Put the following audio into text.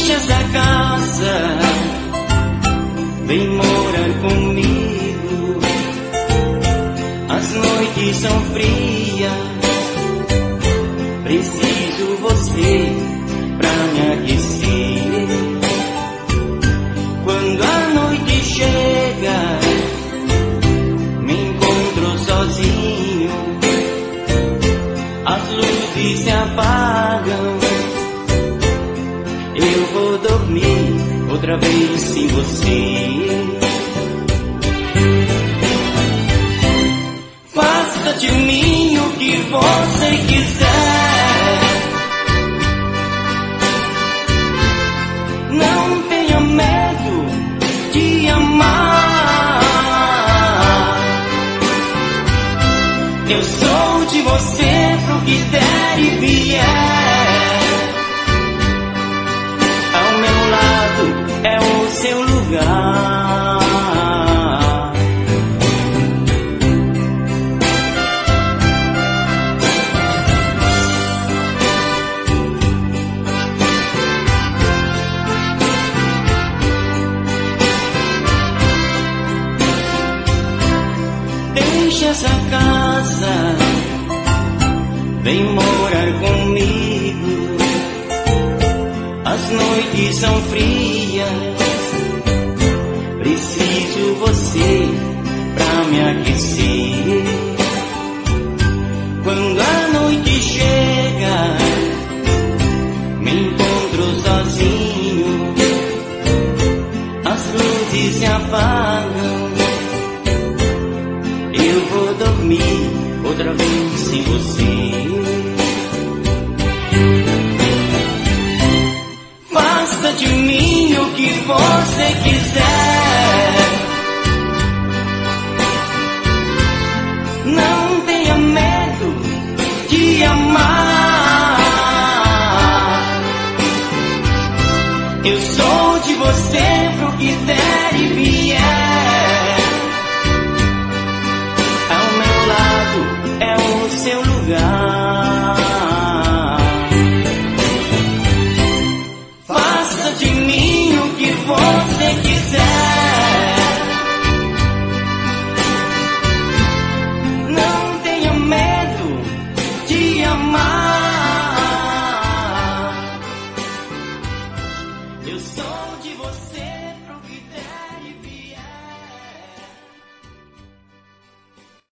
Deixa essa casa, vem morar comigo. As noites são frias, preciso você pra me aquecer. Quando a noite chega, me encontro sozinho, as luzes se apagam, eu vou dormir outra vez sem você. Faça de mim o que você quiser, não tenha medo de amar. Eu sou de você pro que der e vier. Ao meu lado é o seu lugar. Deixa essa casa, vem morar comigo. As noites são frias, preciso você pra me aquecer. Quando a noite chega, me encontro sozinho, as luzes se apagam, eu vou dormir outra vez sem você. Faça de mim o que você quiser, não tenha medo de amar. Eu sou de você pro que der e vier. Ao meu lado é o seu lugar. Faça de mim o que você quiser, não tenha medo de amar. Eu sou de você.